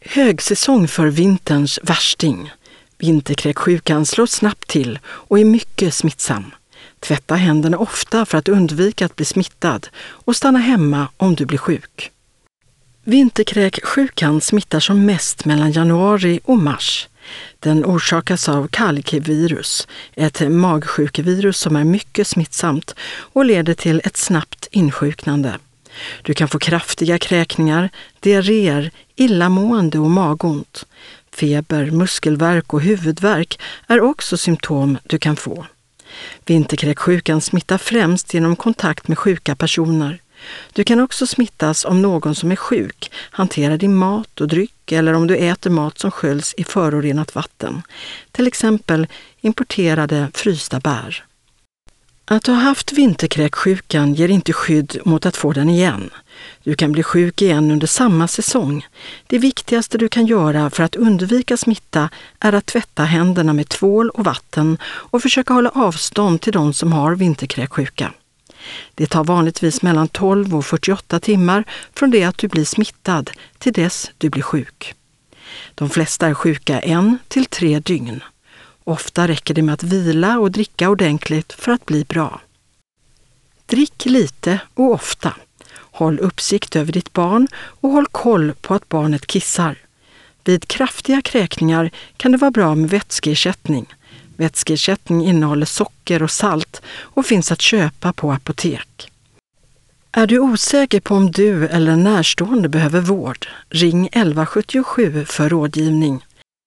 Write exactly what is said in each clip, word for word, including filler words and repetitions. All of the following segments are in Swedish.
Högsäsong för vinterns värsting. Vinterkräksjukan slår snabbt till och är mycket smittsam. Tvätta händerna ofta för att undvika att bli smittad och stanna hemma om du blir sjuk. Vinterkräksjukan smittar som mest mellan januari och mars. Den orsakas av kalikevirus, ett magsjukevirus som är mycket smittsamt och leder till ett snabbt insjuknande. Du kan få kraftiga kräkningar, diarréer, illamående och magont. Feber, muskelvärk och huvudvärk är också symptom du kan få. Vinterkräksjukan smittar främst genom kontakt med sjuka personer. Du kan också smittas om någon som är sjuk hanterar din mat och dryck eller om du äter mat som sköljs i förorenat vatten, till exempel importerade frysta bär. Att ha haft vinterkräksjukan ger inte skydd mot att få den igen. Du kan bli sjuk igen under samma säsong. Det viktigaste du kan göra för att undvika smitta är att tvätta händerna med tvål och vatten och försöka hålla avstånd till de som har vinterkräksjuka. Det tar vanligtvis mellan tolv och fyrtioåtta timmar från det att du blir smittad till dess du blir sjuk. De flesta är sjuka en till tre dygn. Ofta räcker det med att vila och dricka ordentligt för att bli bra. Drick lite och ofta. Håll uppsikt över ditt barn och håll koll på att barnet kissar. Vid kraftiga kräkningar kan det vara bra med vätskeersättning. Vätskeersättning innehåller socker och salt och finns att köpa på apotek. Är du osäker på om du eller en närstående behöver vård, ring elva sjuttiosju för rådgivning.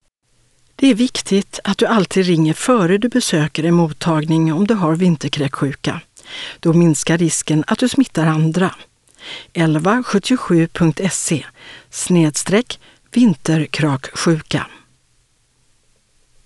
Det är viktigt att du alltid ringer före du besöker en mottagning om du har vinterkräksjuka. Då minskar risken att du smittar andra. elva sjuttiosju punkt se snedstreck vinterkräksjuka.